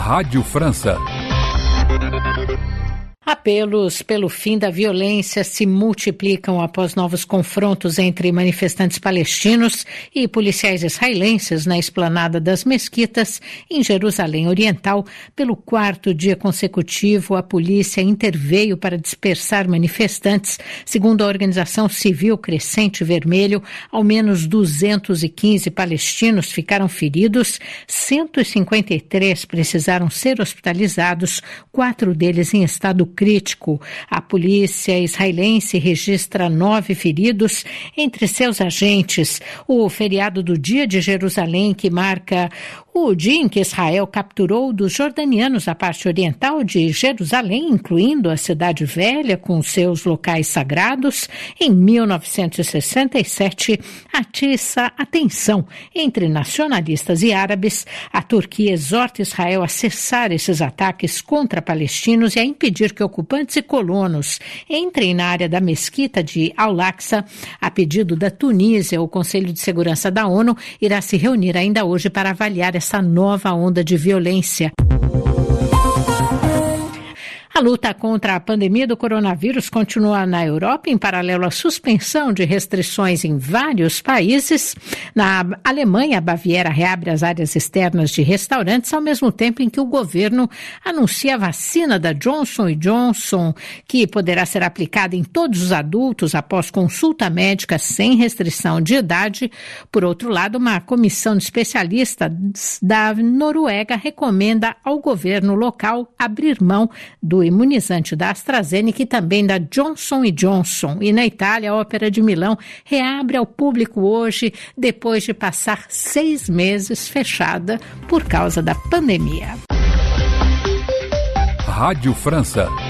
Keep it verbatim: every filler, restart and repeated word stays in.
Rádio França. Apelos pelo fim da violência se multiplicam após novos confrontos entre manifestantes palestinos e policiais israelenses na esplanada das mesquitas em Jerusalém Oriental. Pelo quarto dia consecutivo, a polícia interveio para dispersar manifestantes. Segundo a organização civil Crescente Vermelho, ao menos duzentos e quinze palestinos ficaram feridos, cento e cinquenta e três precisaram ser hospitalizados, quatro deles em estado crítico. A polícia israelense registra nove feridos entre seus agentes. O feriado do Dia de Jerusalém, que marca o dia em que Israel capturou dos jordanianos a parte oriental de Jerusalém, incluindo a Cidade Velha com seus locais sagrados, em mil novecentos e sessenta e sete, atiça a tensão entre nacionalistas e árabes. A Turquia exorta Israel a cessar esses ataques contra palestinos e a impedir que ocupantes e colonos entrem na área da mesquita de Al-Aqsa. A pedido da Tunísia, o Conselho de Segurança da ONU irá se reunir ainda hoje para avaliar essa nova onda de violência. A luta contra a pandemia do coronavírus continua na Europa, em paralelo à suspensão de restrições em vários países. Na Alemanha, a Baviera reabre as áreas externas de restaurantes, ao mesmo tempo em que o governo anuncia a vacina da Johnson e Johnson, que poderá ser aplicada em todos os adultos após consulta médica sem restrição de idade. Por outro lado, uma comissão de especialistas da Noruega recomenda ao governo local abrir mão do imunizante da AstraZeneca e também da Johnson e Johnson. E na Itália, a Ópera de Milão reabre ao público hoje, depois de passar seis meses fechada por causa da pandemia. Rádio França.